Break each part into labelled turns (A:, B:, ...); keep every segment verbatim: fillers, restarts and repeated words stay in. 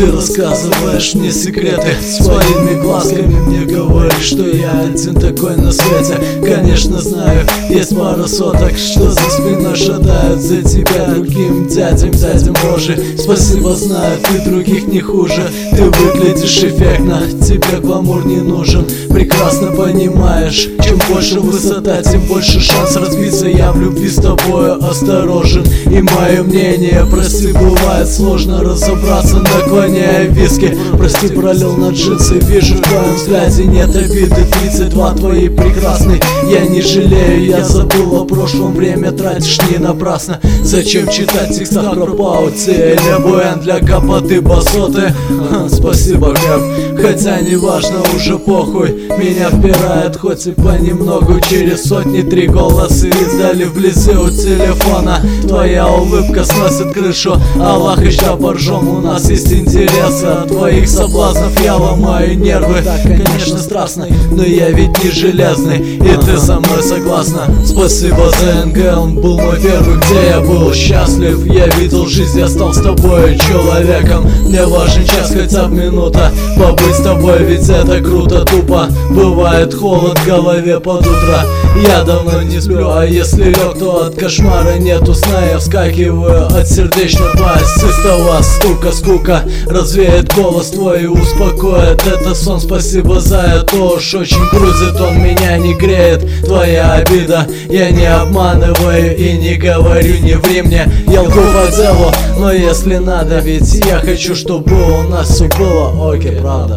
A: Ты рассказываешь мне секреты, своими глазками мне говоришь, что я один такой на свете. Конечно знаю, есть пара соток, что за спиной шатают за тебя другим дядям, дядям рожи. Спасибо, знаю, ты других не хуже. Ты выглядишь эффектно, тебе гламур не нужен. Прекрасно понимаешь, чем больше высота, тем больше шанс разбиться. Я в любви с тобой осторожен, и мое мнение, прости, бывает сложно разобраться, наклоняя виски. Прости, пролил на джинсы, вижу в твоем взгляде нет обиды. Тридцать два твои прекрасны, я не жалею, я забыл о прошлом, время тратишь не напрасно. Зачем читать текста про паути или буэн для капоты басоты? Спасибо, Гэб, хотя не важно, уже похуй. Меня впирает хоть и понемногу, через сотни три голоса издали вблизи у телефона. Твоя улыбка сносит крышу, Аллах и ща поржем, у нас есть интересы. От твоих соблазнов я ломаю нервы. Так, конечно, страстный, но я ведь не железный, и ты со мной согласна. Спасибо за эн гэ, он был мой первый, где я был счастлив. Я видел жизнь, я стал с тобой человеком. Мне важен час, хотя бы минута, побыть с тобой, ведь это круто. Тупо бывает холод в голове под утро, я давно не сплю, а если лег, то от кошмара нету сна. Я вскакиваю от сердечного чистого стука. Скука развеет голос твой и успокоит этот сон. Спасибо за это, уж очень грузит, он меня не греет. Твоя обида, я не обманываю и не говорю, не ври мне. Я лгу по делу, но если надо, ведь я хочу, чтобы у нас все было окей, правда.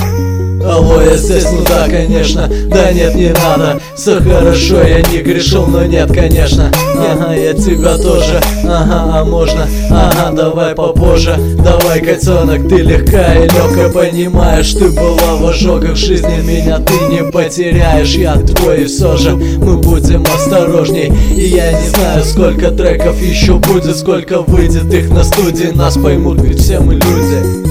A: Алло, я здесь, ну да, конечно, да нет, не надо. Все хорошо, я не грешил, но нет, конечно. Ага, я тебя тоже, ага, а можно, ага, давай попозже. Давай, котенок, ты легка и легко понимаешь. Ты была в ожогах жизни, меня ты не потеряешь. Я твой, и все же мы будем осторожней. И я не знаю, сколько треков еще будет, сколько выйдет их на студии. Нас поймут, ведь все мы люди.